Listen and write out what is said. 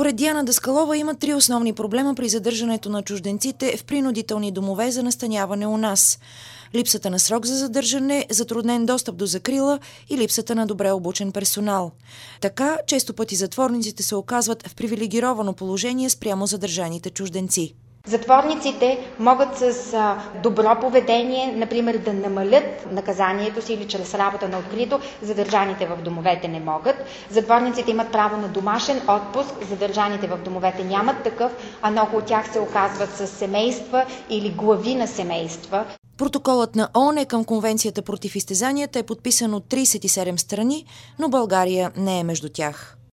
Според Диана Даскалова има 3 основни проблема при задържането на чужденците в принудителни домове за настаняване у нас. Липсата на срок за задържане, затруднен достъп до закрила и липсата на добре обучен персонал. Така, често пъти затворниците се оказват в привилегировано положение спрямо задържаните чужденци. Затворниците могат с добро поведение, например, да намалят наказанието си или чрез работа на открито, задържаните в домовете не могат. Затворниците имат право на домашен отпуск, задържаните в домовете нямат такъв, а много от тях се оказват с семейства или глави на семейства. Протоколът на ООН към Конвенцията против изтезанията е подписан от 37 страни, но България не е между тях.